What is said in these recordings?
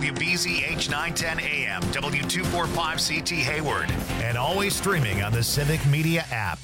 WBZ H910 AM, W245CT Hayward, and always streaming on the Civic Media app.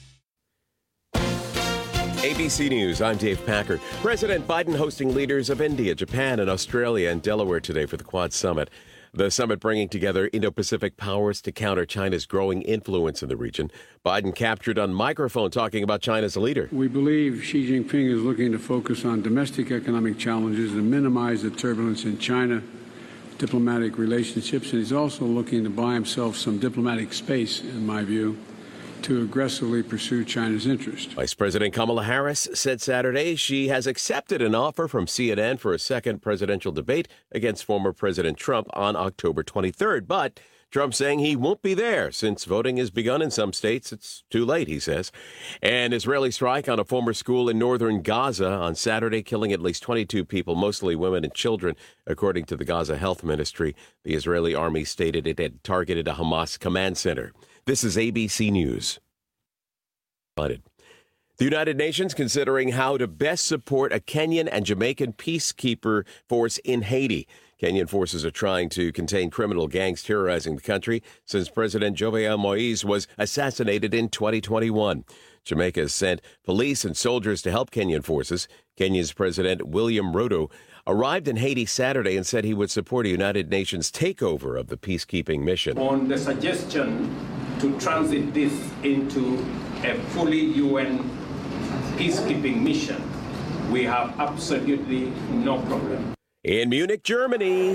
ABC News, I'm Dave Packer. President Biden hosting leaders of India, Japan, and Australia and Delaware today for the Quad Summit. The summit bringing together Indo-Pacific powers to counter China's growing influence in the region. Biden captured on microphone talking about China's leader. We believe Xi Jinping is looking to focus on domestic economic challenges and minimize the turbulence in China diplomatic relationships. And he's also looking to buy himself some diplomatic space, in my view, to aggressively pursue China's interest. Vice President Kamala Harris said Saturday she has accepted an offer from CNN for a second presidential debate against former President Trump on October 23rd. But Trump saying he won't be there since voting has begun in some states. It's too late, he says. An Israeli strike on a former school in northern Gaza on Saturday, killing at least 22 people, mostly women and children, according to the Gaza Health Ministry. The Israeli army stated it had targeted a Hamas command center. This is ABC News. The United Nations considering how to best support a Kenyan and Jamaican peacekeeper force in Haiti. Kenyan forces are trying to contain criminal gangs terrorizing the country since President Jovenel Moise was assassinated in 2021. Jamaica has sent police and soldiers to help Kenyan forces. Kenya's President William Ruto arrived in Haiti Saturday and said he would support a United Nations takeover of the peacekeeping mission. On the suggestion to transit this into a fully UN peacekeeping mission, we have absolutely no problem. In Munich, Germany,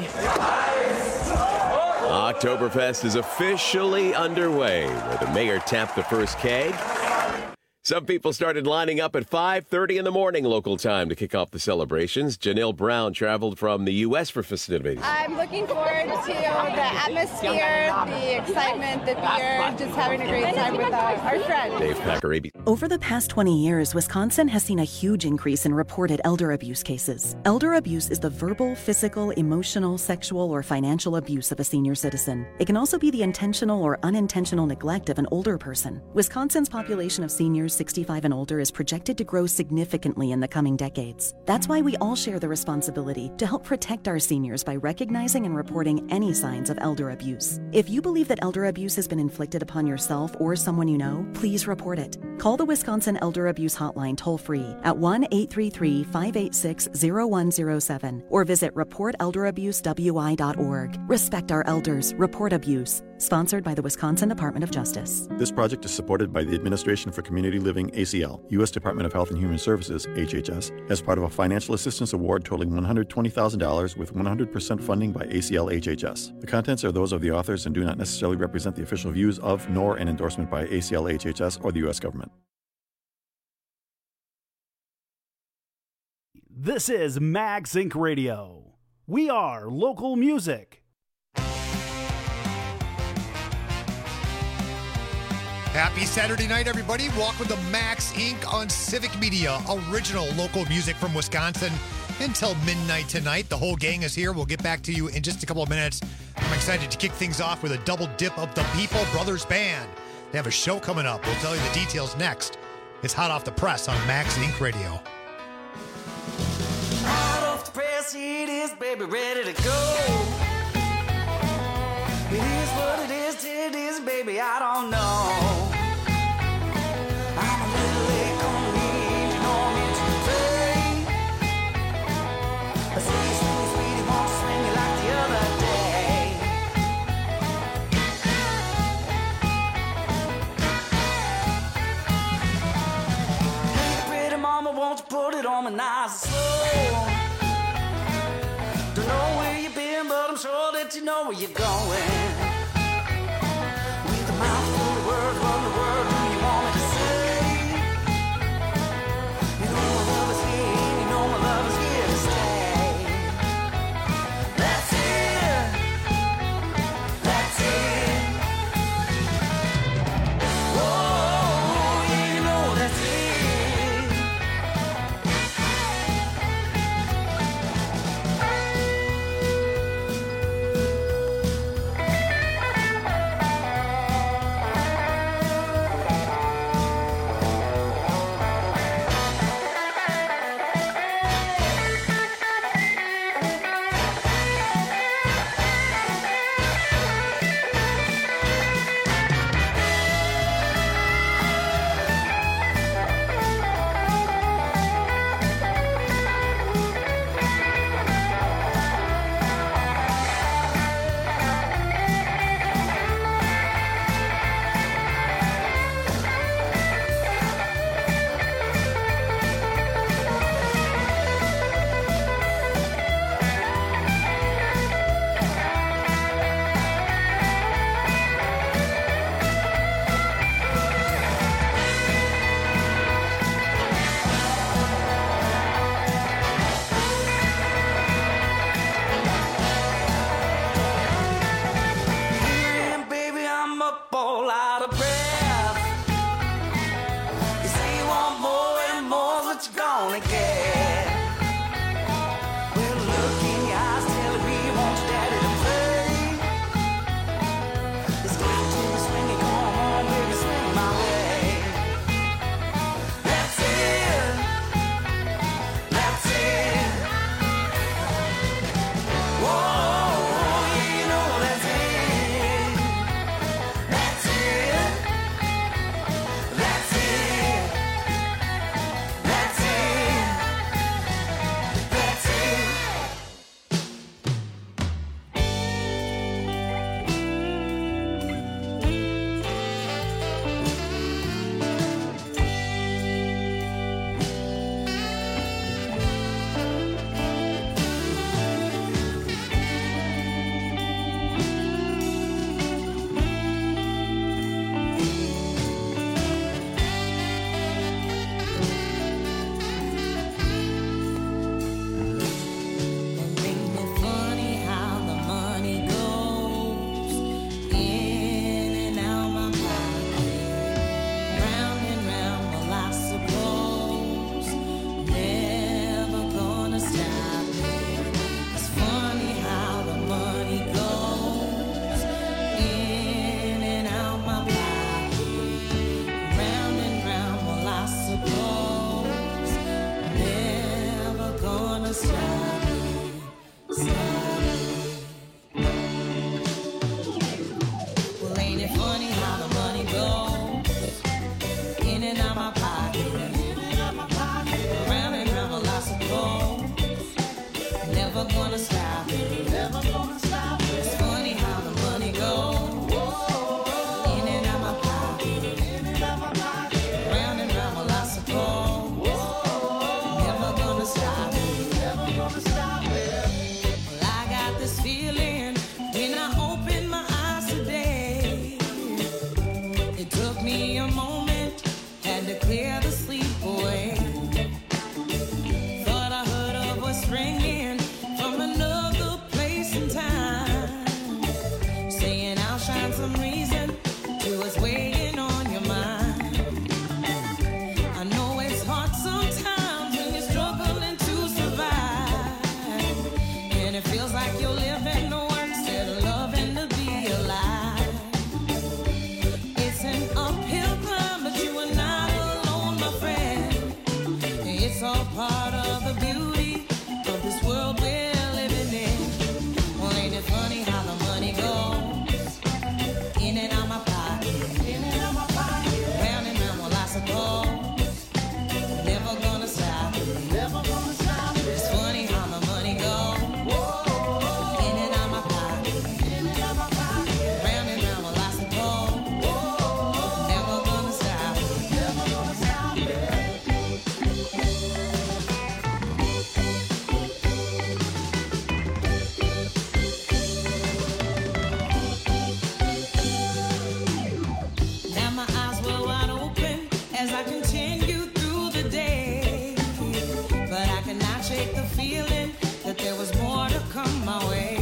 Oktoberfest is officially underway, where the mayor tapped the first keg. Some people started lining up at 5:30 in the morning local time to kick off the celebrations. Janelle Brown traveled from the U.S. for festivities. I'm looking forward to the atmosphere, the excitement, the beer, just having a great time with our friends. Dave Packer, ABC. Over the past 20 years, Wisconsin has seen a huge increase in reported elder abuse cases. Elder abuse is the verbal, physical, emotional, sexual, or financial abuse of a senior citizen. It can also be the intentional or unintentional neglect of an older person. Wisconsin's population of seniors 65 and older is projected to grow significantly in the coming decades. That's why we all share the responsibility to help protect our seniors by recognizing and reporting any signs of elder abuse. If you believe that elder abuse has been inflicted upon yourself or someone you know, please report it. Call the Wisconsin Elder Abuse Hotline toll-free at 1-833-586-0107 or visit reportelderabusewI.org. Respect our elders. Report abuse. Sponsored by the Wisconsin Department of Justice. This project is supported by the Administration for Community Living, ACL, U.S. Department of Health and Human Services, HHS, as part of a financial assistance award totaling $120,000 with 100% funding by ACL HHS. The contents are those of the authors and do not necessarily represent the official views of nor an endorsement by ACL HHS or the U.S. government. This is Mag Zinc Radio. We are local music. Happy Saturday night, everybody. Welcome to Max Inc. on Civic Media, original local music from Wisconsin until midnight tonight. The whole gang is here. We'll get back to you in just a couple of minutes. I'm excited to kick things off with a double dip of the People Brothers Band. They have a show coming up. We'll tell you the details next. It's hot off the press on Max Inc. Radio. Hot off the press, it is, baby, ready to go. It is what it is, baby, I don't know. I'm a little late on me, you know me to play. I say, sweetie, sweetie, won't you swing me like the other day? Hey, pretty mama, won't you put it on me nice and slow? Don't know where you've been, but I'm sure that you know where you're going. With a mouth full of words, what in the world do you want me to say? You know my love is here, and you know my love is here to stay. That's it. That's it. Oh, yeah, you know that's it. some reason to what's weighing on your mind. I know it's hard sometimes when you're struggling to survive, and it feels like you're living to work instead of loving to be alive. It's an uphill climb, but you are not alone, my friend. It's all part of the beauty of this world we're living in. Well, ain't it funny how the money goes in and out my pocket, round and round, well, I suppose never gonna stop. It's funny how the money goes in and out my pocket, round and round, well, I suppose never gonna stop. Now my eyes were wide open as I continue through the day, but I could not shake the feeling that there was more to come my way.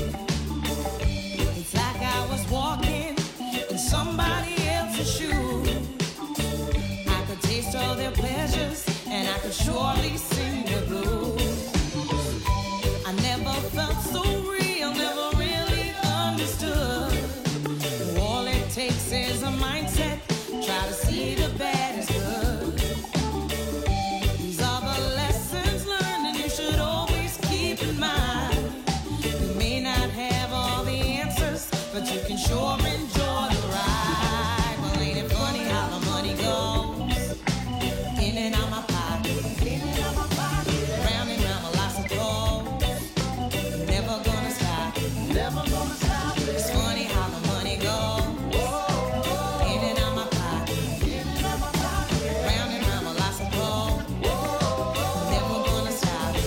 It's like I was walking in somebody else's shoes. I could taste all their pleasures and I could surely sing the blues. I never felt so real, never really understood. All it takes is a mindset, try to see the bad as good. These are the lessons learned and you should always keep in mind. You may not have all the answers, but you can sure enjoy the ride. Well, ain't it funny how the money goes in and out my pocket, round and round, well, I suppose never gonna stop. It's funny how the money goes in and out my pocket, round and round, well, I suppose never gonna stop.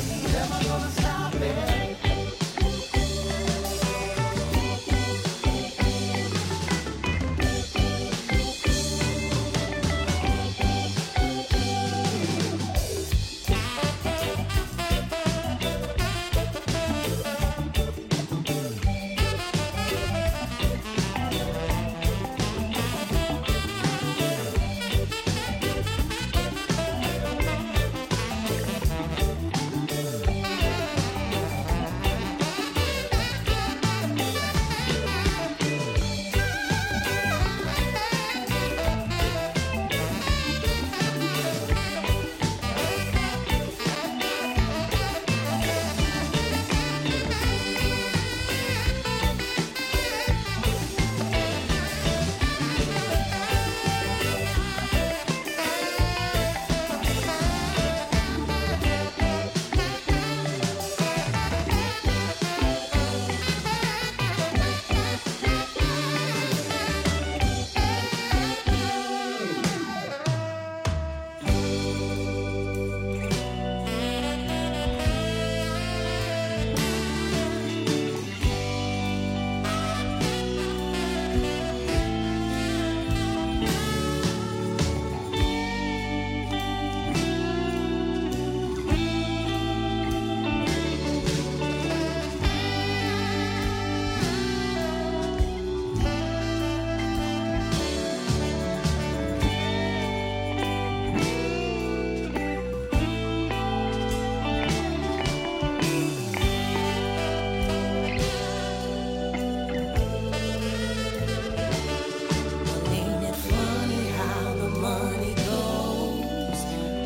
Ain't it funny how the money goes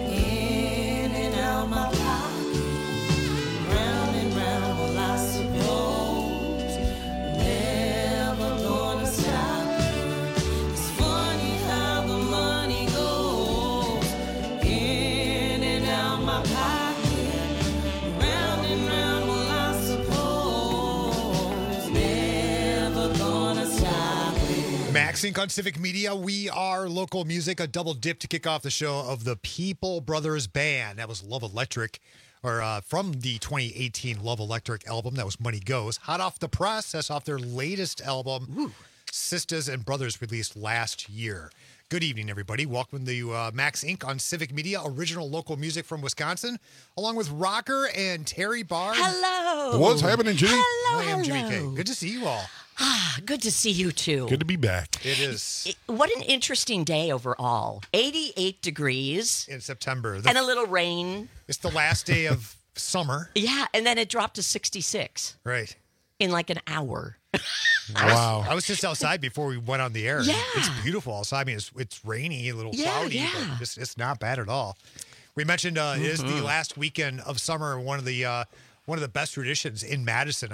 in and out my pocket, round and round, well, I suppose never gonna stop. It's funny how the money goes in and out my pocket, round and round, well, I suppose never gonna stop. Max Inc. on Civic Media. We are local music, a double dip to kick off the show of the People Brothers Band. That was Love Electric, or from the 2018 Love Electric album. That was Money Goes. Hot off the press. That's off their latest album, Sisters and Brothers, released last year. Good evening, everybody. Welcome to Max Inc. on Civic Media, original local music from Wisconsin, along with Rocker and Terry Barr. Hello. What's happening, Jimmy? Hello, I am Jimmy hello. K. Good to see you all. Good to see you, too. Good to be back. It is. What an interesting day overall. 88 degrees. In September. And a little rain. It's the last day of summer. Yeah, and then it dropped to 66. Right. In like an hour. Wow. I was just outside before we went on the air. Yeah. It's beautiful outside. I mean, it's rainy, a little cloudy, but it's not bad at all. We mentioned it is the last weekend of summer, one of the best traditions in Madison.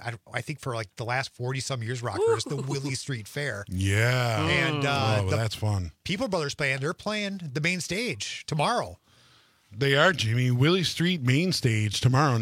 I think for like the last 40-some years, Rocker, is the Willie Street Fair. Yeah. And that's fun. People Brothers Band, they're playing the main stage tomorrow. They are, Jimmy. Willie Street main stage tomorrow,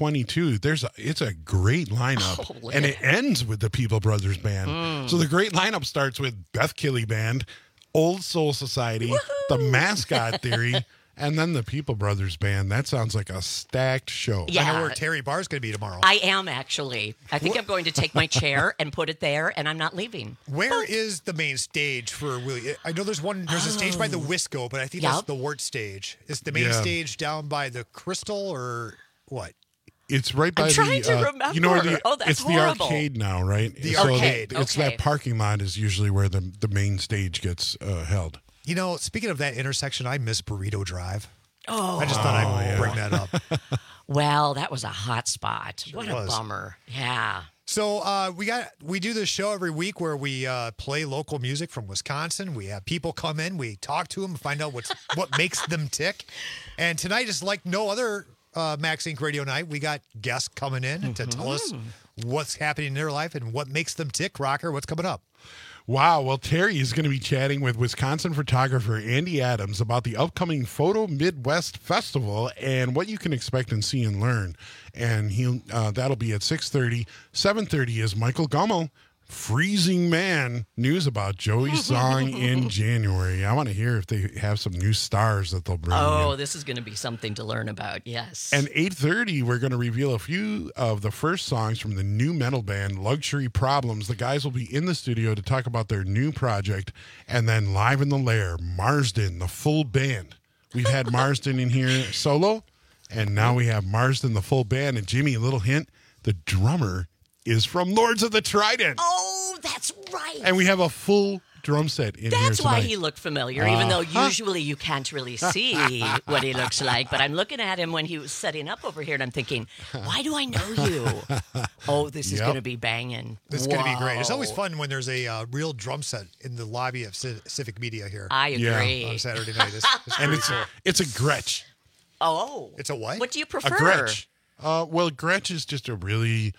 9:22. It's a great lineup, and it ends with the People Brothers Band. So the great lineup starts with Beth Killey Band, Old Soul Society, the Mascot Theory, and then the People Brothers Band. That sounds like a stacked show. Yeah. I know where Terry Barr's going to be tomorrow. I am, actually. I think I'm going to take my chair and put it there, and I'm not leaving. Where is the main stage for Willie? I know there's a stage by the Wisco, but I think that's the Wart stage. Is the main stage down by the Crystal or what? It's right by I'm trying to remember. You know where that's it's horrible. the arcade now, right? The arcade. It's that parking lot is usually where the main stage gets held. You know, speaking of that intersection, I miss Burrito Drive. Oh. I just thought I'd bring that up. Well, that was a hot spot. What a bummer. Yeah. So we do this show every week where we play local music from Wisconsin. We have people come in, we talk to them, find out what makes them tick. And tonight is like no other Max Inc. Radio Night. We got guests coming in to tell us what's happening in their life and what makes them tick. Rocker, what's coming up? Wow. Well, Terry is going to be chatting with Wisconsin photographer Andy Adams about the upcoming Photo Midwest Festival and what you can expect and see and learn. And that'll be at 6:30. 7:30 is Michael Gummel, Freezing Man, news about Joey's song in January. I want to hear if they have some new stars that they'll bring in. This is going to be something to learn about, yes. And 8:30, we're going to reveal a few of the first songs from the new metal band Luxury Problems. The guys will be in the studio to talk about their new project. And then live in the lair, Marsden, the full band. We've had Marsden in here solo, and now we have Marsden, the full band. And Jimmy, a little hint, the drummer is from Lords of the Trident. Oh, that's right. And we have a full drum set in here tonight. That's why he looked familiar, even though usually you can't really see what he looks like. But I'm looking at him when he was setting up over here, and I'm thinking, why do I know you? Oh, this is going to be banging. This is going to be great. It's always fun when there's a real drum set in the lobby of Civic Media here. I agree. On Saturday night. And it's a Gretsch. Oh. It's a what? What do you prefer? A Gretsch. Well, Gretsch is just a really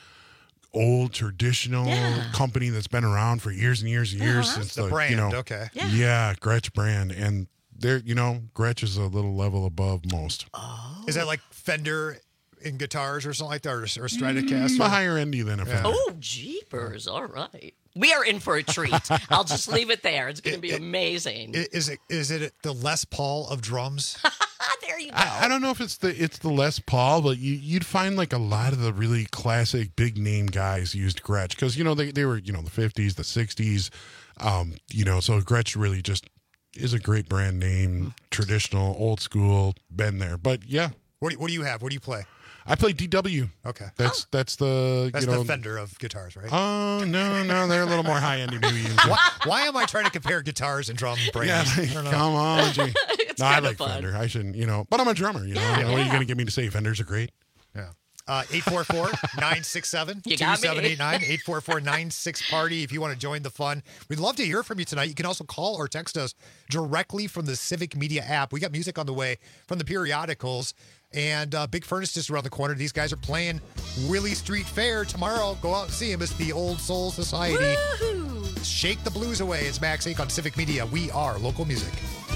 old traditional company that's been around for years and years and years since the brand. Okay. Yeah, Gretsch brand, and they're Gretsch is a little level above most. Oh. Is that like Fender in guitars or something like that, or Stratocaster? A higher endy than a Fender. Oh, jeepers! All right, we are in for a treat. I'll just leave it there. It's going to be amazing. Is it the Les Paul of drums? There you go. I don't know if it's the Les Paul, but you'd find like a lot of the really classic big name guys used Gretsch because they were the 50s, the 60s, so Gretsch really just is a great brand name, traditional, old school, been there. But yeah, what do you have? What do you play? I play DW. Okay, that's the the Fender of guitars, right? Oh no, they're a little more high end. Why am I trying to compare guitars and drum brands? Yeah, come on, G. No, I like fun. Fender. I shouldn't, but I'm a drummer. What are you going to get me to say? Fenders are great. Yeah. 844-967-2789. 844-96-PARTY if you want to join the fun. We'd love to hear from you tonight. You can also call or text us directly from the Civic Media app. We got music on the way from the periodicals. And Big Furnace just around the corner. These guys are playing Willie Street Fair tomorrow. Go out and see them. It's the Old Soul Society. Woo-hoo. Shake the blues away. It's Max Inc. on Civic Media. We are local music.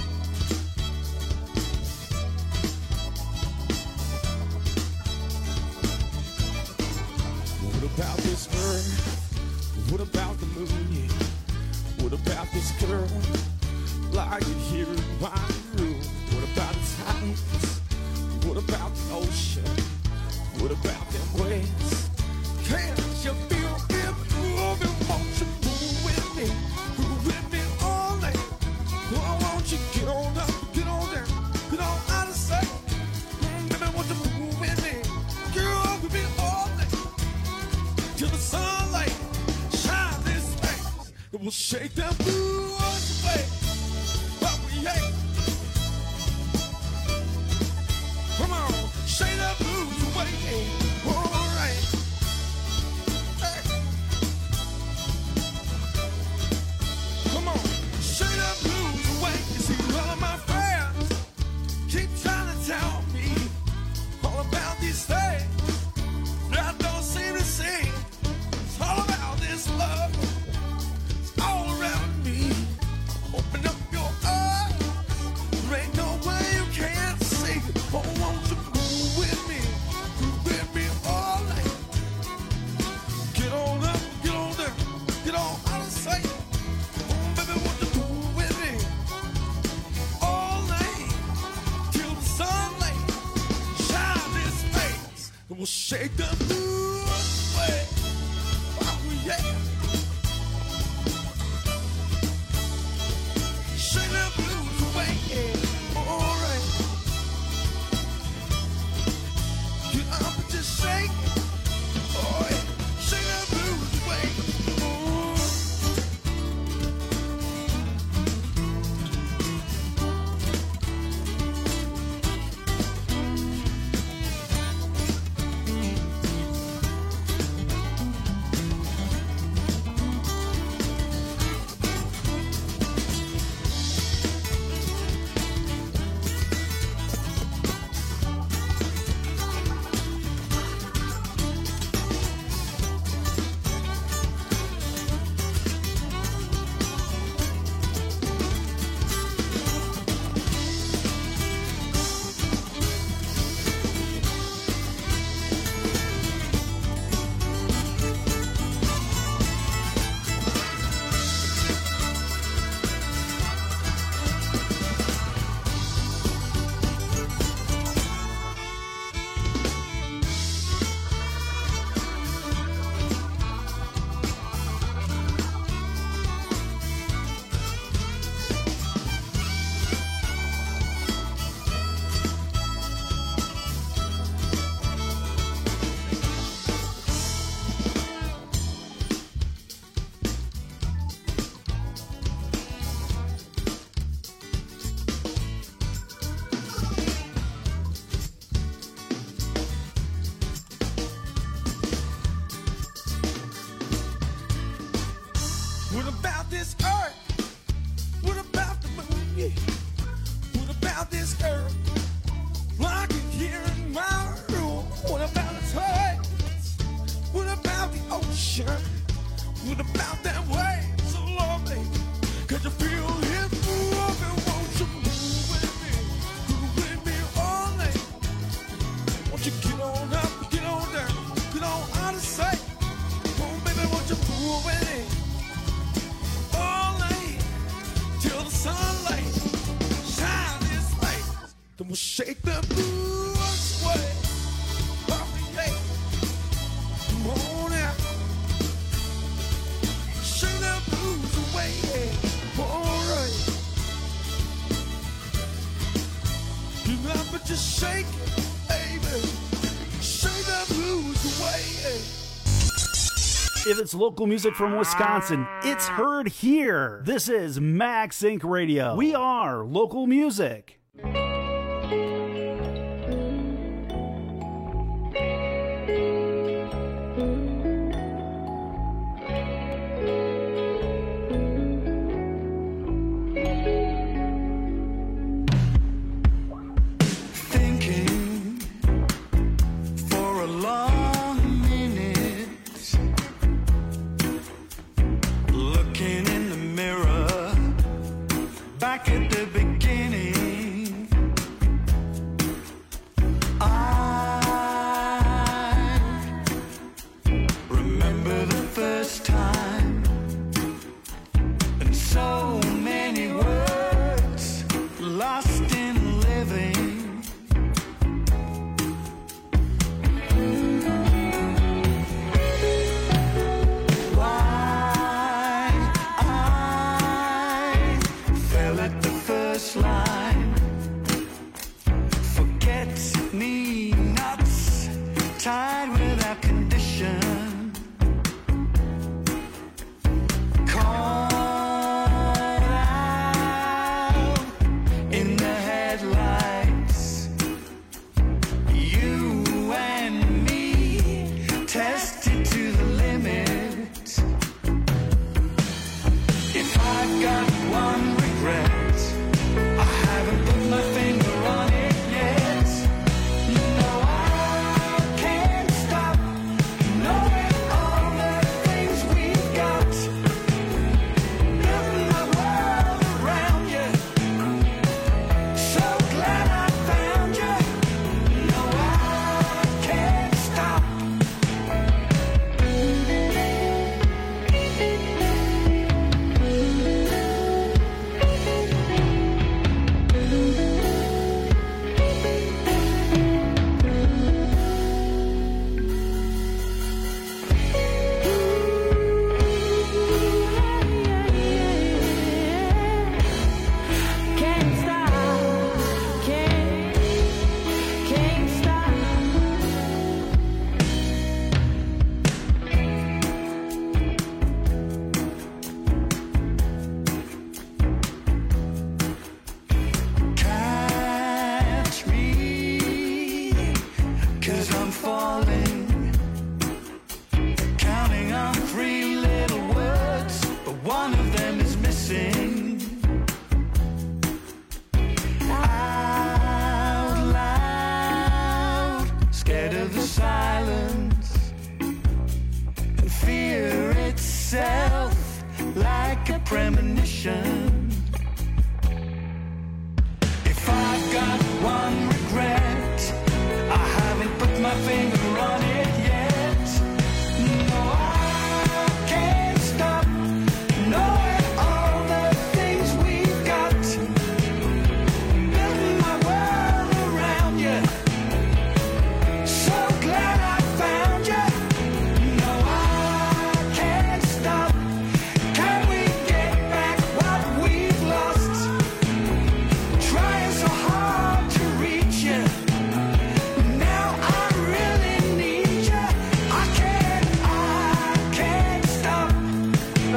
What about this earth? What about the moon? Yeah. What about this girl lying here in my room? What about the tides? What about the ocean? What about them waves? Can't you feel it moving? Won't you move with me? Move with me all night. Oh, won't you get on up, get on down, get on out of sight? Baby, won't you move with me? Girl, with me all night till the sunlight shines. that will shake them blues away. What we hate. Come on, shake them blues away. All right. Hey. Come on, shake them blues away. You see, all of my friends keep trying to tell me all about these things that I don't seem to see. It's all about this love. It's all around me. Open up your eyes. There ain't no way you can't see. Oh, won't you move with me? Move with me all night. Get on up, get on there, get on out of sight. Oh, baby, won't you move with me all night till the sunlight shine this face. And we'll shake the blues away. Oh, yeah. Shake the blues away. All right. Get up and just shake it. Oh, yeah. Shake the blues away. What about this earth? What about the moon? Yeah. What about this earth? Like it here in my room. What about the tides? What about the ocean? What about that wave so lovely? Could you feel it moving? Won't you move with me all night? Won't you get on up, get on down, get on out of sight? Oh, baby, won't you move with me? Till the sunlight shine this face, then we'll shake the blues away. Oh, yeah. Come on out, shake the blues away. All right, you got but just shake it, baby. Shake the blues away. If it's local music from Wisconsin, it's heard here. This is Max Inc. Radio. We are local music. Thinking for a long minute, looking in the mirror back at the beginning. premonition. If I've got one regret, I haven't put my finger on it yet. No, I can't stop knowing all the things we've got. Building my world around you. So glad I found you. No, I can't stop. Can we get back what we've lost? Trying so hard to reach you. Now I really need you. I can't stop. I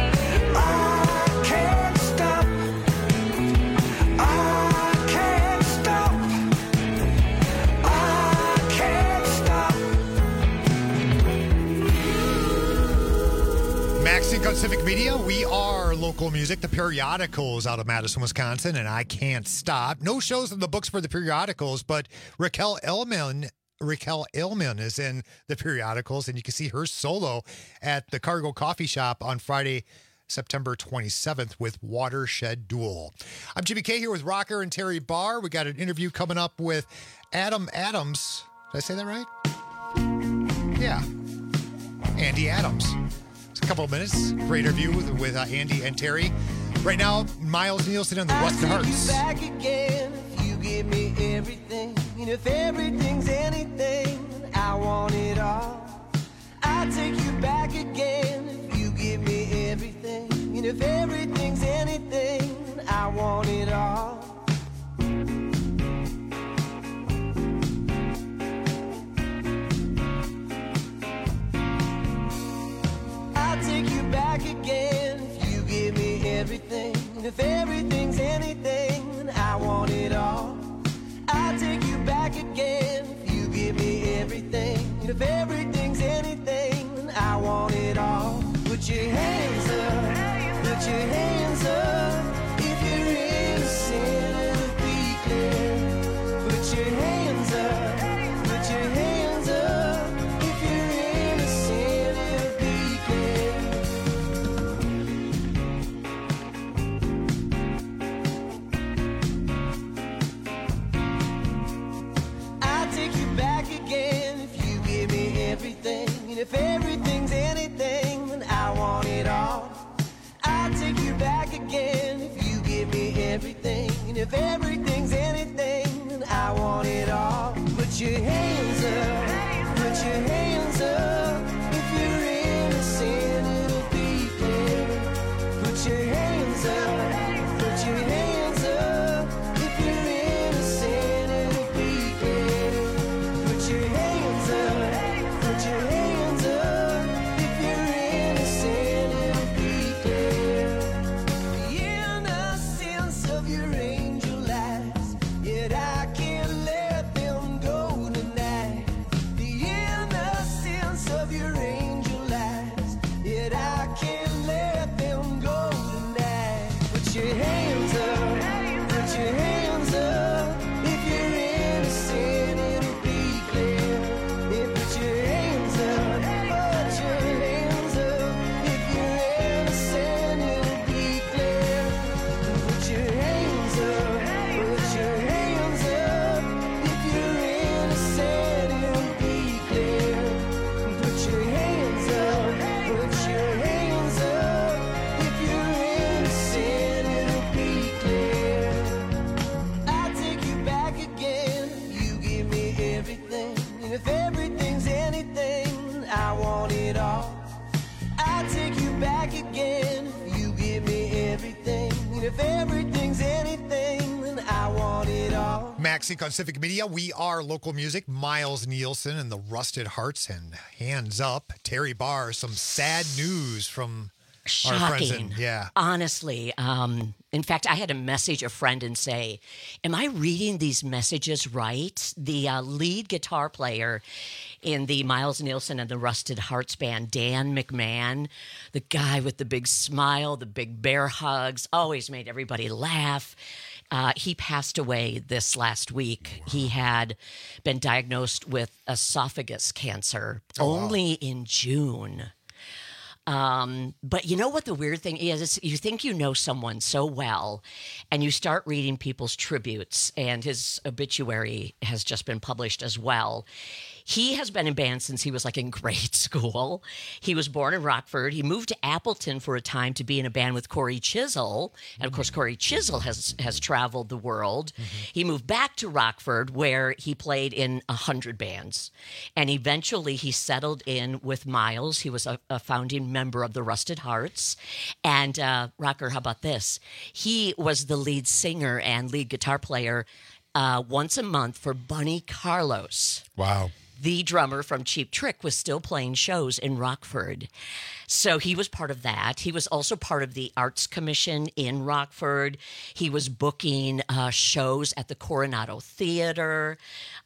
can't stop. I can't stop. I can't stop. Max Inc. on Civic Media. We are local music. The Periodicals out of Madison, Wisconsin, and I Can't Stop. No shows in the books for the Periodicals, but Raquel Elman is in the Periodicals, and you can see her solo at the Cargo Coffee Shop on Friday, September 27th with Watershed Duel. I'm Jimmy K here with Rocker and Terry Barr. We got an interview coming up with Adam Adams. Did I say that right? Yeah. Andy Adams. It's a couple of minutes. Great interview with Andy and Terry. Right now, Miles Nielsen and the Rusted I'll take Hearts. you back again if you give me everything. And if everything's anything, I want it all. I'll take you back again if you give me everything. And if everything's anything, I want it all. I'll take you back again if you give me everything. And if everything's anything, I want it all. I'll take you back again if you give me everything. And if everything's anything, I want it all. Put your hands up, put your hands up. If you're innocent, it'll be clear. Put your hands up, put your hands up. If you're innocent, it'll be clear. I'll take you back again if you give me everything. And if everything's anything, then I want it all. I'll take you back again if you give me everything. And if everything's anything, then I want it all. Put your hands up, put your hands up. If you're innocent, it'll be clear. Put your hands up, put your hands up. If you're innocent, it'll be clear. Put your hands up, put your hands up. If you're innocent, it'll be clear. The innocence of your angel eyes, yet I can't let them go tonight. The innocence of your angel eyes, yet I can't let them go tonight. Put your hands up, put your hands up. If you're innocent, it'll be clear. Yeah, put your hands up, put your hands up. If you're innocent, it'll be clear. Put your hands up, put your hands up. If you're innocent, it'll be clear. Put your hands up, put your hands up. If you're innocent, it'll be clear. I'll take you back again if you give me everything. And if everything's anything, I want it all. I'll take you back again if you give me everything. And if everything's anything, then I want it all. Max Inc. on Civic Media. We are local music. Miles Nielsen and the Rusted Hearts and Hands Up. Terry Barr. Some sad news from our friends. Shocking. Yeah. Honestly. In fact, I had to message a friend and say, am I reading these messages right? The lead guitar player in the Miles Nielsen and the Rusted Hearts band, Dan McMahon, the guy with the big smile, the big bear hugs, always made everybody laugh. He passed away this last week. He had been diagnosed with esophagus cancer only in June. But you know what the weird thing is? You think you know someone so well, and you start reading people's tributes, and his obituary has just been published as well. He has been in band since he was like in grade school. He was born in Rockford. He moved to Appleton for a time to be in a band with Corey Chisel. And of course, Corey Chisel has traveled the world. He moved back to Rockford where he played in 100 bands. And eventually he settled in with Miles. He was a founding member of the Rusted Hearts. And Rocker, how about this? He was the lead singer and lead guitar player once a month for Bunny Carlos. Wow. The drummer from Cheap Trick was still playing shows in Rockford. So he was part of that. He was also part of the Arts Commission in Rockford. He was booking shows at the Coronado Theater.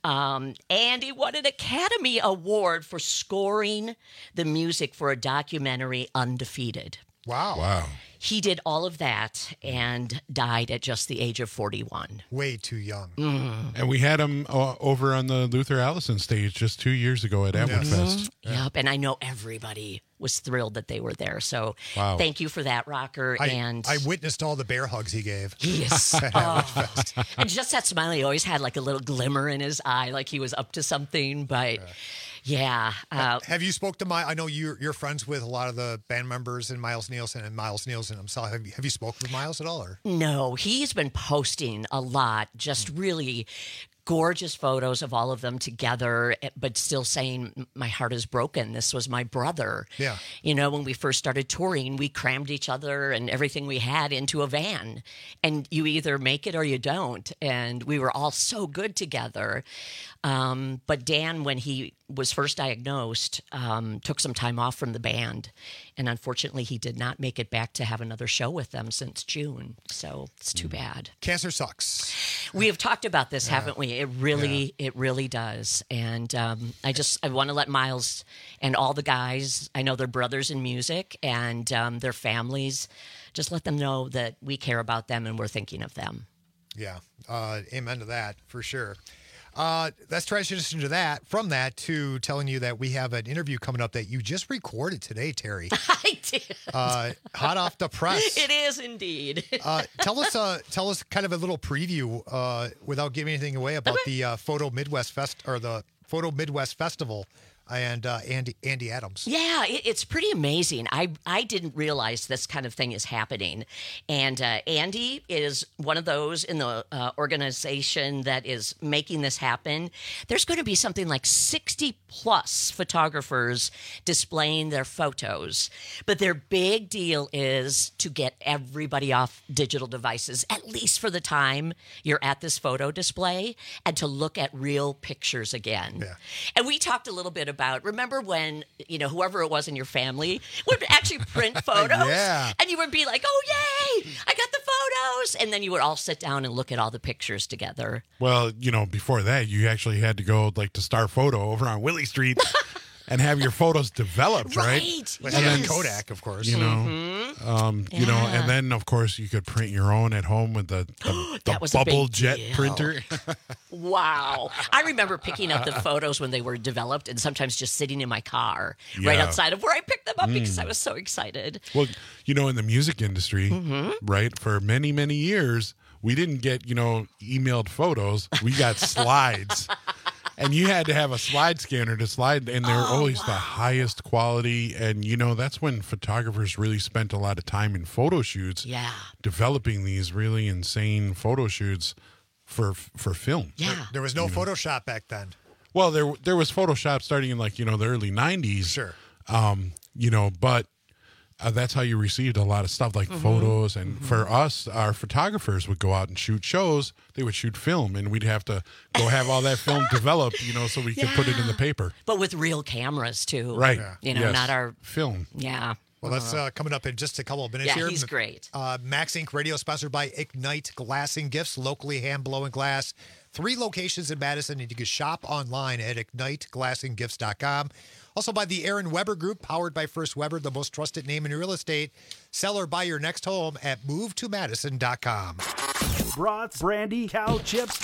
And he won an Academy Award for scoring the music for a documentary, Undefeated. Wow. He did all of that and died at just the age of 41. Way too young. And we had him over on the Luther Allison stage just 2 years ago at Atwood Fest. Yep, and I know everybody was thrilled that they were there. So Wow. thank you for that, Rocker. I witnessed all the bear hugs he gave. Yes. And just that smile, he always had like a little glimmer in his eye, like he was up to something. But yeah. Have you spoke to I know you're friends with a lot of the band members and Miles Nielsen himself. Have you spoke with Miles at all? Or? No, he's been posting a lot, just really gorgeous photos of all of them together, but still saying, my heart is broken. This was my brother. Yeah. You know, when we first started touring, we crammed each other and everything we had into a van. And you either make it or you don't. And we were all so good together. But Dan, when he was first diagnosed, took some time off from the band. And unfortunately, he did not make it back to have another show with them since June. So it's too bad. Cancer sucks. We have talked about this, haven't we? It really does. And I want to let Miles and all the guys, I know they're brothers in music, and their families, just let them know that we care about them and we're thinking of them. Yeah. Amen to that, for sure. Let's transition from that to telling you that we have an interview coming up that you just recorded today, Terry. I did. Hot off the press. It is indeed. Tell us kind of a little preview without giving anything away about the Photo Midwest Festival and Andy Adams. Yeah, it's pretty amazing. I didn't realize this kind of thing is happening. And Andy is one of those in the organization that is making this happen. There's going to be something like 60 plus photographers displaying their photos. But their big deal is to get everybody off digital devices, at least for the time you're at this photo display, and to look at real pictures again. Yeah. And we talked a little bit about, remember when, whoever it was in your family would actually print photos? Yeah. And you would be like, oh, yay, I got the photos. And then you would all sit down and look at all the pictures together. Well, before that, you actually had to go to Star Photo over on Willie Street and have your photos developed, right? And then Kodak, of course. And then, of course, you could print your own at home with the bubble jet printer. Wow. I remember picking up the photos when they were developed and sometimes just sitting in my car right outside of where I picked them up because I was so excited. Well, in the music industry, right, for many, many years, we didn't get, emailed photos. We got slides. And you had to have a slide scanner to slide, and they're always the highest quality. And, that's when photographers really spent a lot of time in photo shoots, developing these really insane photo shoots for film. Yeah. There was no Photoshop back then. Well, there was Photoshop starting in the early 90s. Sure. But that's how you received a lot of stuff like photos. And for us, our photographers would go out and shoot shows. They would shoot film, and we'd have to go have all that film developed, so we could put it in the paper. But with real cameras, too. Right. Yeah. Not our film. Yeah. Well, that's coming up in just a couple of minutes here. Yeah, he's great. Max Inc. Radio, sponsored by Ignite Glassing Gifts, locally hand-blowing glass. 3 locations in Madison, and you can shop online at IgniteGlassingGifts.com. Also by the Aaron Weber Group, powered by First Weber, the most trusted name in real estate. Sell or buy your next home at MoveToMadison.com. Brats, brandy, cow chips,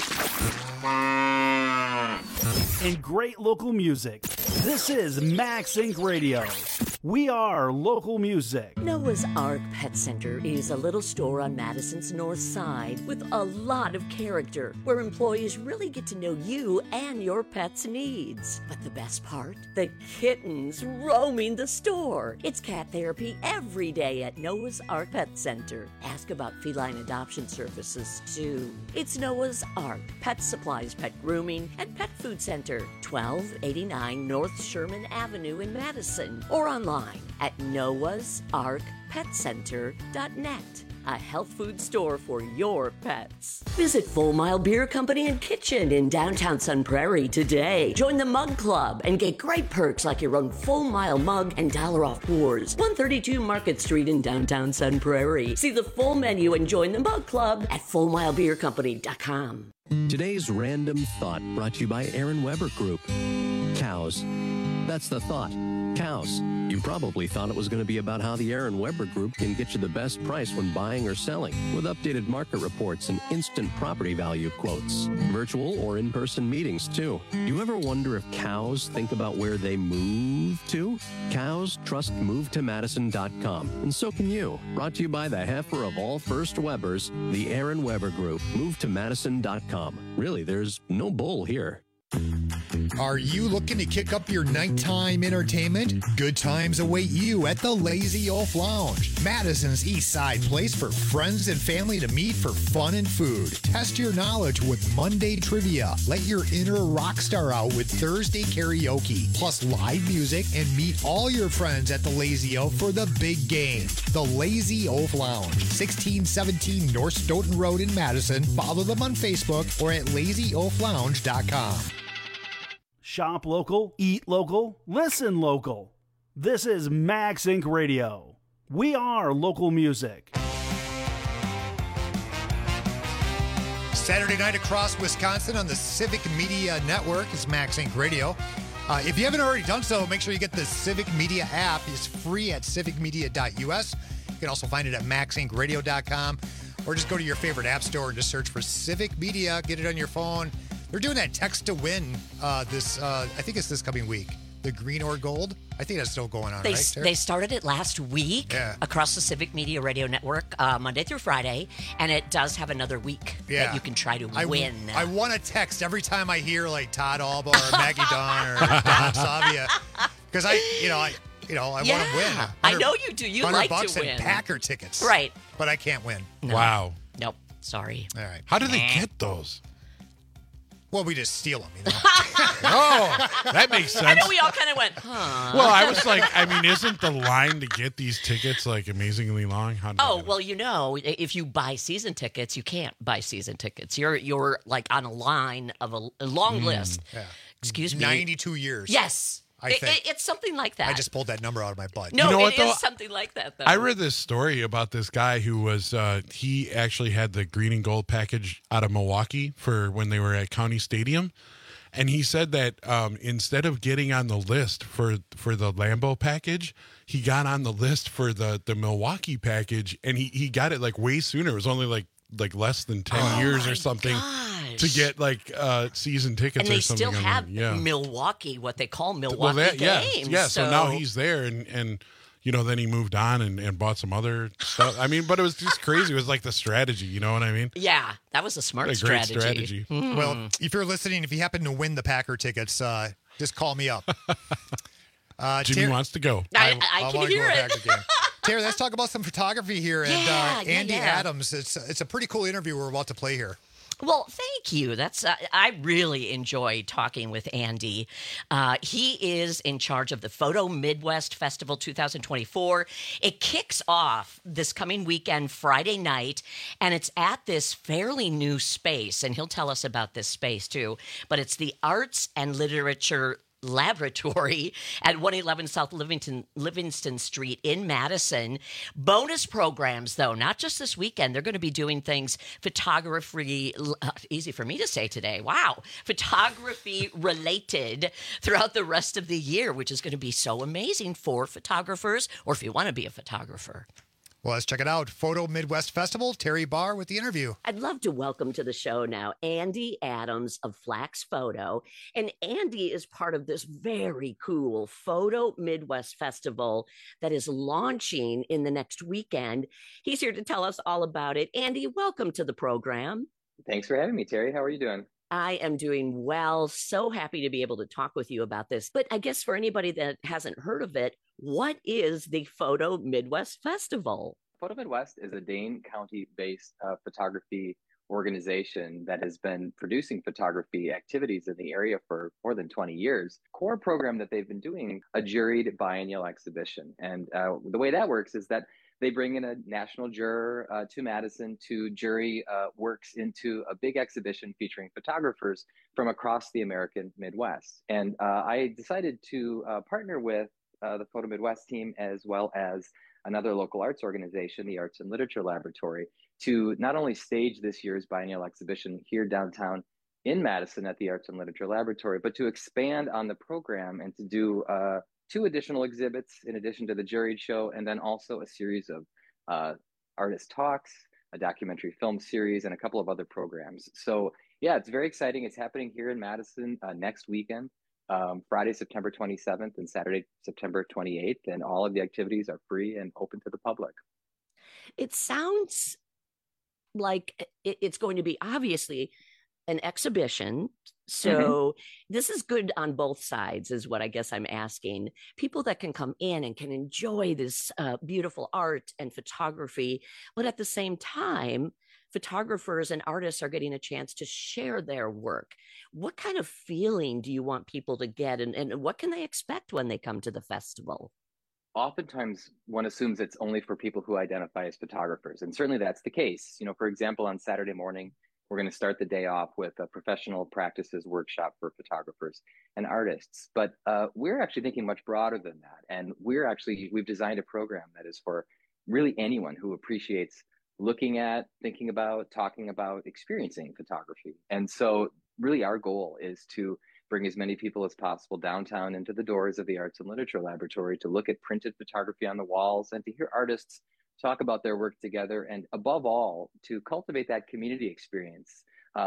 and great local music. This is Max Inc. Radio. We are local music. Noah's Ark Pet Center is a little store on Madison's north side with a lot of character, where employees really get to know you and your pet's needs. But the best part? The kittens roaming the store. It's cat therapy every day at Noah's Ark Pet Center. Ask about feline adoption services, too. It's Noah's Ark Pet Supplies, Pet Grooming, and Pet Food Center, 1289 North Sherman Avenue in Madison, or online at noahsarkpetcenter.net. A health food store for your pets. Visit Full Mile Beer Company and Kitchen in downtown Sun Prairie today. Join the Mug Club and get great perks like your own Full Mile mug and $1 off pours. 132 Market Street in downtown Sun Prairie. See the full menu and join the Mug Club at FullMileBeerCompany.com. Today's random thought brought to you by Aaron Weber Group. Cows. That's the thought. Cows. You probably thought it was going to be about how the Aaron Weber Group can get you the best price when buying or selling, with updated market reports and instant property value quotes. Virtual or in-person meetings, too. Do you ever wonder if cows think about where they move to? Cows trust MoveToMadison.com, and so can you. Brought to you by the heifer of all first Webers, the Aaron Weber Group. MoveToMadison.com. Really, there's no bull here. Are you looking to kick up your nighttime entertainment? Good times await you at the Lazy Oaf Lounge, Madison's East Side place for friends and family to meet for fun and food. Test your knowledge with Monday trivia. Let your inner rock star out with Thursday karaoke, plus live music, and meet all your friends at the Lazy Oaf for the big game. The Lazy Oaf Lounge, 1617 North Stoughton Road in Madison. Follow them on Facebook or at lazyoaflounge.com. Shop local, eat local, listen local. This is Max Inc. Radio. We are local music. Saturday night across Wisconsin on the Civic Media Network is Max Inc. Radio. If you haven't already done so, make sure you get the Civic Media app. It's free at civicmedia.us. You can also find it at maxincradio.com, or just go to your favorite app store and just search for Civic Media. Get it on your phone. They're doing that text to win I think it's this coming week. The green or gold. I think that's still going on, right? They started it last week across the Civic Media Radio Network, Monday through Friday, and it does have another week that you can try to win. I want to text every time I hear like Todd Alba or Maggie Dawn or Don Savia, because I want to win. I know you do. You like to win. And Packer tickets, right? But I can't win. No. Wow. Nope. Sorry. All right. How do they get those? Well, we just steal them, Oh, that makes sense. I know we all kind of went, huh? Well, I was like, isn't the line to get these tickets like amazingly long? Well, if you buy season tickets, you can't buy season tickets. You're like on a line of a long list. Yeah. Excuse me. 92 years. Yes. I think. It's something like that. I just pulled that number out of my butt. No, it is something like that, though. I read this story about this guy who was, he actually had the green and gold package out of Milwaukee for when they were at County Stadium. And he said that instead of getting on the list for the Lambeau package, he got on the list for the Milwaukee package, and he got it like way sooner. It was only like less than 10 years or something. To get like season tickets or something. And they still have Milwaukee, what they call Milwaukee games. Yeah, so now he's there, and then he moved on and bought some other stuff. I mean, but it was just crazy. It was like the strategy, you know what I mean? Yeah, that was a smart strategy. Great strategy. Mm. Well, if you're listening, if you happen to win the Packer tickets, just call me up. Jimmy wants to go. I can hear it. Terry, let's talk about some photography here. And Andy Adams, it's a pretty cool interview we're about to play here. Well, thank you. That's I really enjoy talking with Andy. He is in charge of the Photo Midwest Festival 2024. It kicks off this coming weekend, Friday night, and it's at this fairly new space, and he'll tell us about this space too. But it's the Arts and Literature Laboratory at 111 South Livingston Street in Madison. Bonus programs, though, not just this weekend. They're going to be doing things photography, easy for me to say today, wow, photography related throughout the rest of the year, which is going to be so amazing for photographers, or if you want to be a photographer. Well, let's check it out. Photo Midwest Festival, Terry Barr with the interview. I'd love to welcome to the show now Andy Adams of Flax Photo. And Andy is part of this very cool Photo Midwest Festival that is launching in the next weekend. He's here to tell us all about it. Andy, welcome to the program. Thanks for having me, Terry. How are you doing? I am doing well. So happy to be able to talk with you about this. But I guess for anybody that hasn't heard of it, what is the Photo Midwest Festival? Photo Midwest is a Dane County-based photography organization that has been producing photography activities in the area for more than 20 years. Core program that they've been doing, a juried biennial exhibition. And the way that works is that they bring in a national juror to Madison to jury works into a big exhibition featuring photographers from across the American Midwest. And I decided to partner with the Photo Midwest team as well as another local arts organization, the Arts and Literature Laboratory, to not only stage this year's biennial exhibition here downtown in Madison at the Arts and Literature Laboratory, but to expand on the program and to do 2 additional exhibits in addition to the juried show, and then also a series of artist talks, a documentary film series, and a couple of other programs. So yeah, it's very exciting. It's happening here in Madison next weekend, Friday, September 27th and Saturday, September 28th. And all of the activities are free and open to the public. It sounds like it's going to be obviously an exhibition. So this is good on both sides is what I guess I'm asking. People that can come in and can enjoy this beautiful art and photography, but at the same time, photographers and artists are getting a chance to share their work. What kind of feeling do you want people to get, and what can they expect when they come to the festival? Oftentimes one assumes it's only for people who identify as photographers, and certainly that's the case. You know, for example, on Saturday morning, we're going to start the day off with a professional practices workshop for photographers and artists. But we're actually thinking much broader than that. And we've designed a program that is for really anyone who appreciates looking at, thinking about, talking about, experiencing photography. And so really our goal is to bring as many people as possible downtown into the doors of the Arts and Literature Laboratory to look at printed photography on the walls and to hear artists talk about their work together, and above all, to cultivate that community experience,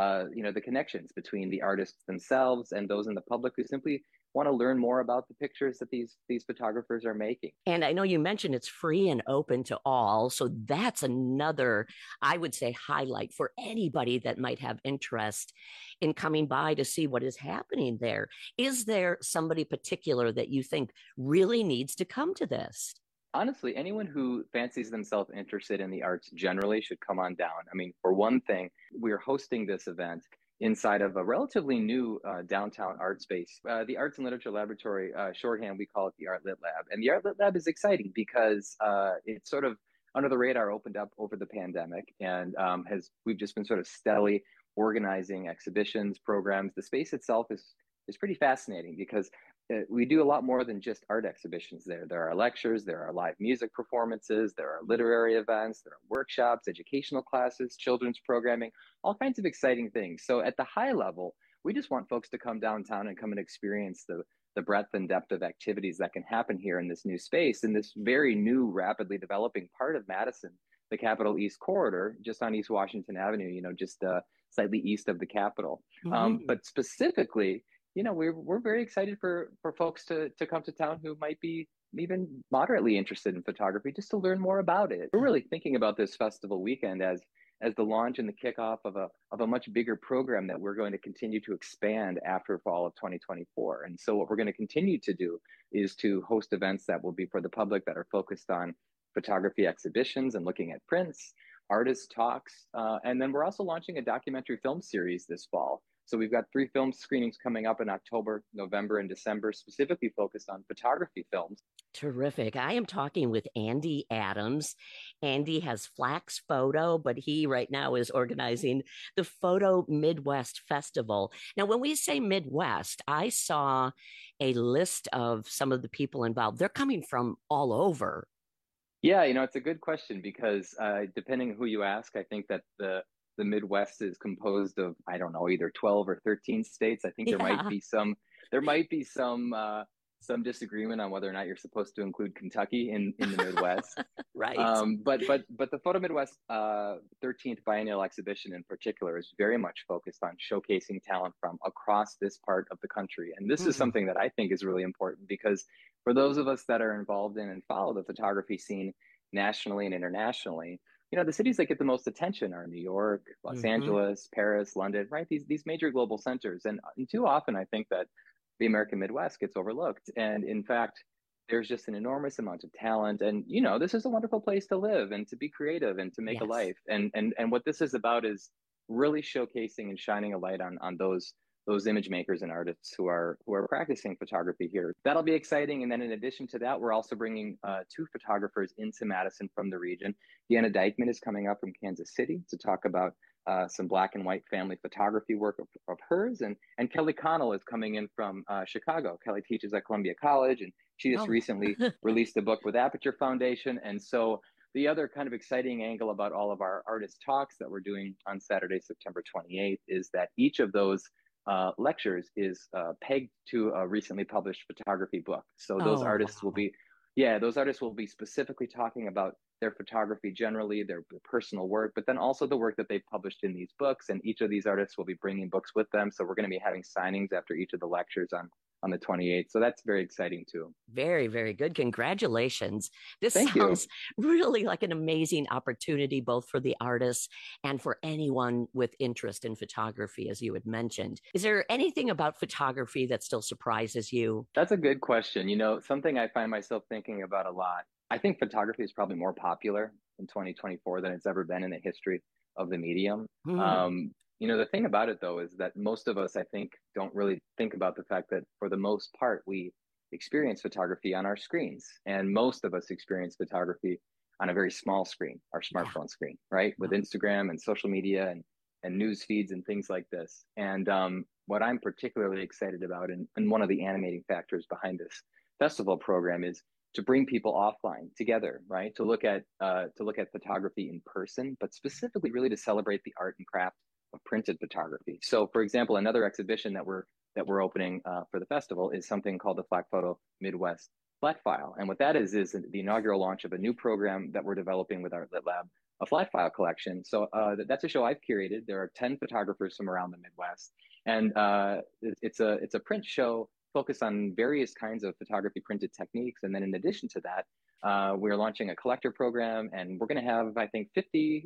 the connections between the artists themselves and those in the public who simply want to learn more about the pictures that these photographers are making. And I know you mentioned it's free and open to all. So that's another, I would say, highlight for anybody that might have interest in coming by to see what is happening there. Is there somebody particular that you think really needs to come to this? Honestly, anyone who fancies themselves interested in the arts generally should come on down. I mean, for one thing, we're hosting this event inside of a relatively new downtown art space. The Arts and Literature Laboratory, shorthand, we call it the Art Lit Lab. And the Art Lit Lab is exciting because it's sort of under the radar, opened up over the pandemic, and we've just been sort of steadily organizing exhibitions, programs. The space itself is pretty fascinating because we do a lot more than just art exhibitions there. There are lectures, there are live music performances, there are literary events, there are workshops, educational classes, children's programming, all kinds of exciting things. So at the high level, we just want folks to come downtown and come and experience the breadth and depth of activities that can happen here in this new space, in this very new, rapidly developing part of Madison, the Capitol East Corridor, just on East Washington Avenue, just slightly east of the Capitol. But specifically, we're very excited for folks to come to town who might be even moderately interested in photography, just to learn more about it. We're really thinking about this festival weekend as the launch and the kickoff of a much bigger program that we're going to continue to expand after fall of 2024. And so what we're going to continue to do is to host events that will be for the public that are focused on photography exhibitions and looking at prints, artist talks, and then we're also launching a documentary film series this fall. So we've got 3 film screenings coming up in October, November, and December, specifically focused on photography films. Terrific. I am talking with Andy Adams. Andy has Flax Photo, but he right now is organizing the Photo Midwest Festival. Now, when we say Midwest, I saw a list of some of the people involved. They're coming from all over. Yeah, it's a good question because depending who you ask, I think that the Midwest is composed of, I don't know, either 12 or 13 states. I think there might be some some disagreement on whether or not you're supposed to include Kentucky in the Midwest. Right. But the Photo Midwest 13th Biennial Exhibition in particular is very much focused on showcasing talent from across this part of the country. And this is something that I think is really important, because for those of us that are involved in and follow the photography scene nationally and internationally, the cities that get the most attention are New York, Los Angeles, Paris, London, right? These major global centers. And too often, I think that the American Midwest gets overlooked. And in fact, there's just an enormous amount of talent. And, this is a wonderful place to live and to be creative and to make a life. And what this is about is really showcasing and shining a light on those image makers and artists who are practicing photography here. That'll be exciting. And then in addition to that, we're also bringing 2 photographers into Madison from the region. Deanna Dykeman is coming up from Kansas City to talk about some black and white family photography work of hers. And Kelly Connell is coming in from Chicago. Kelly teaches at Columbia College, and she just recently released a book with Aperture Foundation. And so the other kind of exciting angle about all of our artist talks that we're doing on Saturday, September 28th, is that each of those lectures is pegged to a recently published photography book. So those artists will be specifically talking about their photography generally, their personal work, but then also the work that they've published in these books. And each of these artists will be bringing books with them. So we're going to be having signings after each of the lectures on the 28th. So that's very exciting too. Very, very good. Congratulations. This Thank sounds you. really like an amazing opportunity, both for the artists and for anyone with interest in photography, as you had mentioned. Is there anything about photography that still surprises you? That's a good question. Something I find myself thinking about a lot. I think photography is probably more popular in 2024 than it's ever been in the history of the medium. The thing about it, though, is that most of us, I think, don't really think about the fact that for the most part, we experience photography on our screens. And most of us experience photography on a very small screen, our smartphone screen, right? With Instagram and social media and news feeds and things like this. And what I'm particularly excited about, and one of the animating factors behind this festival program, is to bring people offline together, right? To look at photography in person, but specifically really to celebrate the art and craft of printed photography. So, for example, another exhibition that we're opening for the festival is something called the Flat Photo Midwest Flat File. And what that is the inaugural launch of a new program that we're developing with Art Lit Lab, a flat file collection. So that's a show I've curated. There are 10 photographers from around the Midwest, and it's a print show focused on various kinds of photography printed techniques. And then in addition to that, we're launching a collector program, and we're going to have, I think, 50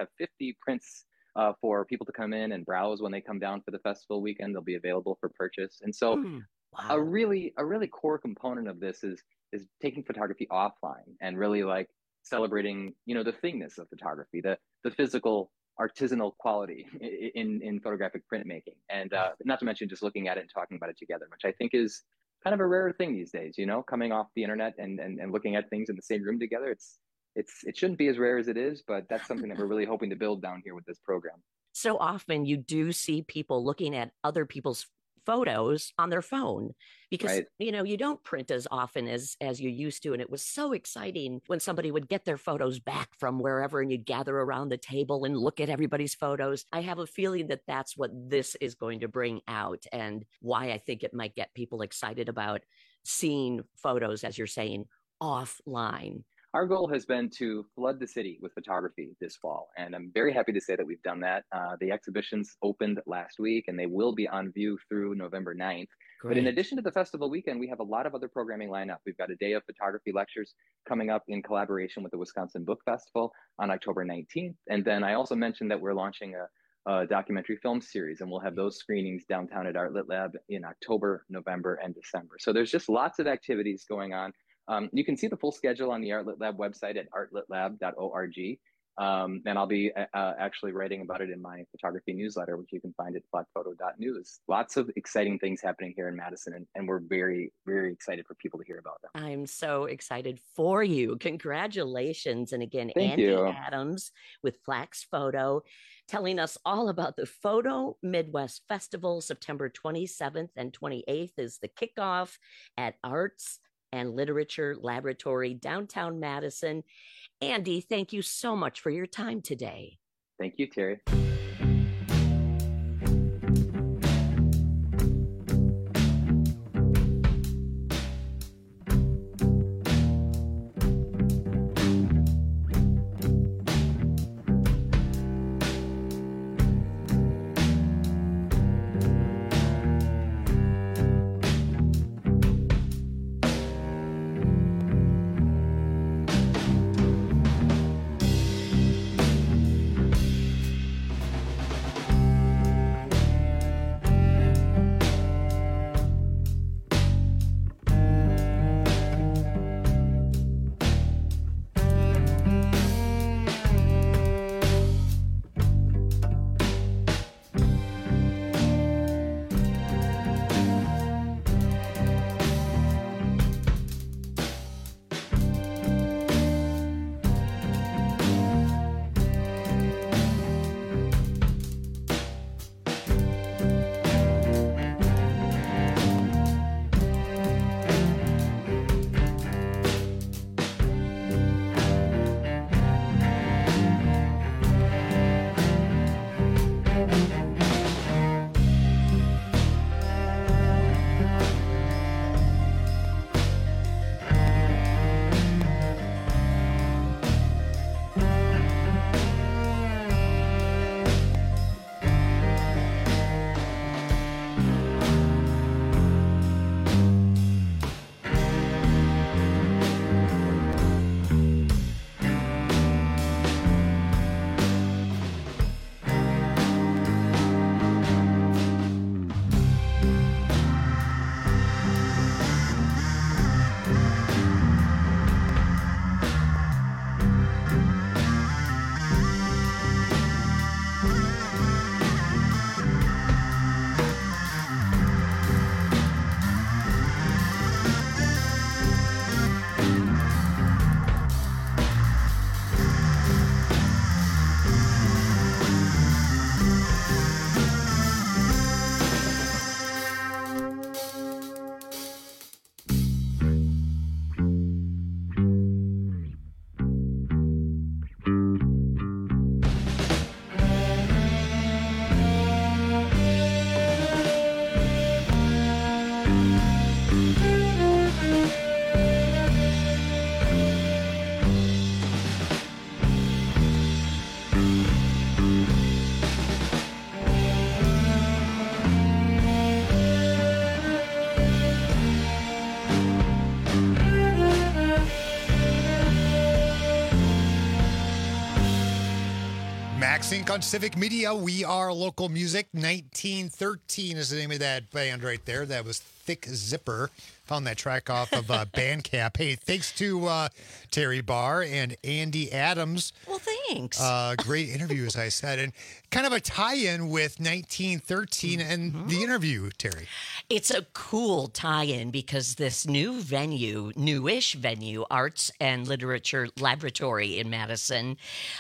prints for people to come in and browse when they come down for the festival weekend. They'll be available for purchase. And so a really core component of this is taking photography offline and really like celebrating, the thingness of photography, the physical artisanal quality in photographic printmaking. And not to mention just looking at it and talking about it together, which I think is kind of a rare thing these days, coming off the internet and looking at things in the same room together. It shouldn't be as rare as it is, but that's something that we're really hoping to build down here with this program. So often you do see people looking at other people's photos on their phone because, you don't print as often as you used to. And it was so exciting when somebody would get their photos back from wherever and you'd gather around the table and look at everybody's photos. I have a feeling that that's what this is going to bring out and why I think it might get people excited about seeing photos, as you're saying, offline. Our goal has been to flood the city with photography this fall, and I'm very happy to say that we've done that. The exhibitions opened last week, and they will be on view through November 9th. Great. But in addition to the festival weekend, we have a lot of other programming lined up. We've got a day of photography lectures coming up in collaboration with the Wisconsin Book Festival on October 19th. And then I also mentioned that we're launching a documentary film series, and we'll have those screenings downtown at Art Lit Lab in October, November, and December. So there's just lots of activities going on. You can see the full schedule on the Art Lit Lab website at artlitlab.org. And I'll be actually writing about it in my photography newsletter, which you can find at flatphoto.news. Lots of exciting things happening here in Madison, and we're very, very excited for people to hear about them. I'm so excited for you. Congratulations. And again, Thank Andy you. Adams with Flax Photo, telling us all about the Photo Midwest Festival. September 27th and 28th is the kickoff at Arts and Literature Laboratory, downtown Madison. Andy, thank you so much for your time today. Thank you, Terry. Max Inc. on Civic Media. We are local music. 1913 is the name of that band right there. That was Thick Zipper. Found that track off of Bandcamp. Hey, thanks to Terry Barr and Andy Adams. Well, thanks. Great interview, as I said. And kind of a tie-in with 1913 and the interview, Terry. It's a cool tie-in because this new venue, newish venue, Arts and Literature Laboratory in Madison,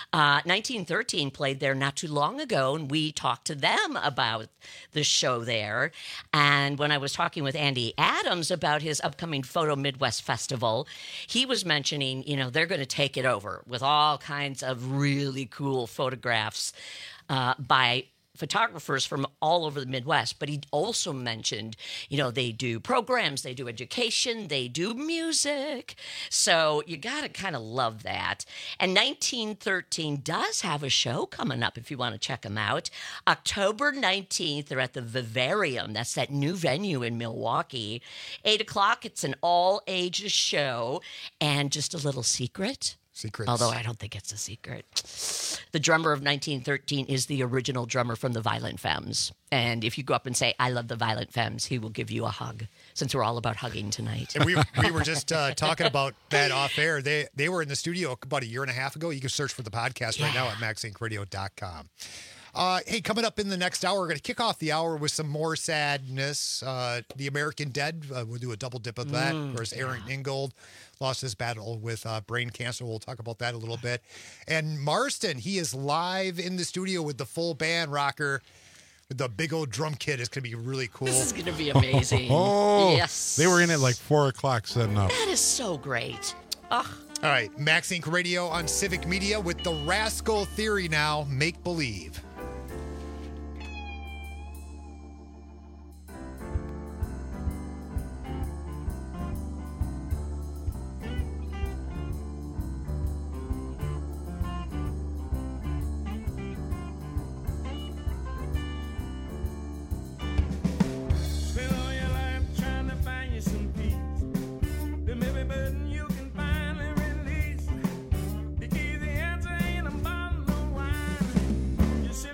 1913 played there not too long ago, and we talked to them about the show there. And when I was talking with Andy Adams about his upcoming Photo Midwest Festival, he was mentioning, they're going to take it over with all kinds of really cool photographs by photographers from all over the Midwest. But he also mentioned, they do programs, they do education, they do music. So you got to kind of love that. And 1913 does have a show coming up if you want to check them out. October 19th, they're at the Vivarium. That's that new venue in Milwaukee. 8 o'clock, it's an all-ages show. And just a little secrets. Although I don't think it's a secret. The drummer of 1913 is the original drummer from the Violent Femmes. And if you go up and say, I love the Violent Femmes, he will give you a hug, since we're all about hugging tonight. And we were just talking about that off air. They were in the studio about a year and a half ago. You can search for the podcast right now at maxincradio.com. Hey, coming up in the next hour, we're going to kick off the hour with some more sadness. The American Dead, we'll do a double dip of that. Of course, Aaron Ingold lost his battle with brain cancer. We'll talk about that a little bit. And Marston, he is live in the studio with the full band rocker. The big old drum kit is going to be really cool. This is going to be amazing. Yes. They were in at like 4 o'clock setting up. That is so great. Ugh. All right, Max Inc. Radio on Civic Media with the Rascal Theory now, Make Believe. You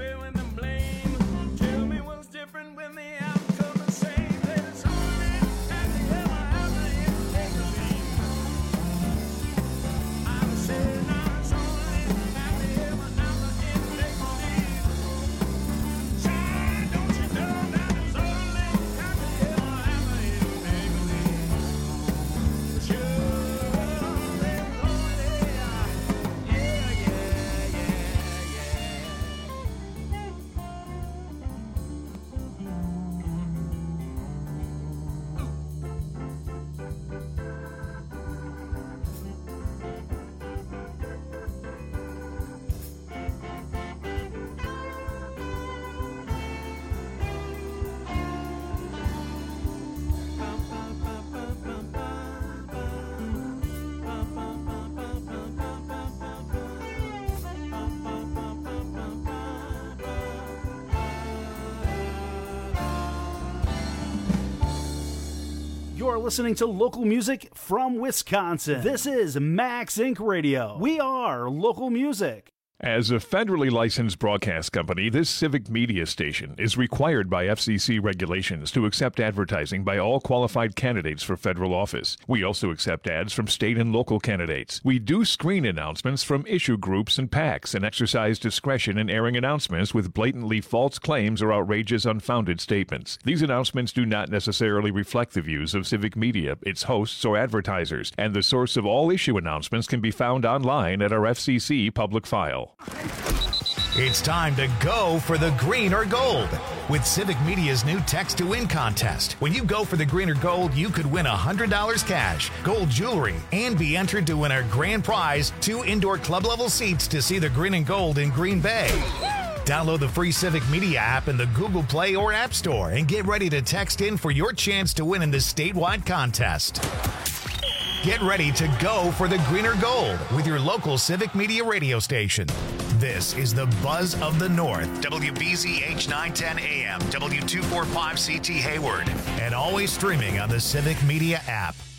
away with the blame. Tell me what's different when the outcome is same. That it's only happy ever after in make-believe. I was saying now it's only happy ever after in make-believe. Child, don't you know that it's only happy ever after in make-believe. Sure, there's only, You're listening to local music from Wisconsin. This is Max Inc. Radio. We are local music. As a federally licensed broadcast company, this civic media station is required by FCC regulations to accept advertising by all qualified candidates for federal office. We also accept ads from state and local candidates. We do screen announcements from issue groups and PACs and exercise discretion in airing announcements with blatantly false claims or outrageous, unfounded statements. These announcements do not necessarily reflect the views of civic media, its hosts, or advertisers, and the source of all issue announcements can be found online at our FCC public file. It's time to go for the green or gold with Civic Media's new Text to Win contest. When you go for the green or gold, you could win $100 cash, gold jewelry, and be entered to win our grand prize, 2 indoor club-level seats to see the green and gold in Green Bay. Download the free Civic Media app in the Google Play or App Store and get ready to text in for your chance to win in this statewide contest. Get ready to go for the green or gold with your local Civic Media radio station. This is the Buzz of the North, WBZH 910 AM, W245CT Hayward, and always streaming on the Civic Media app.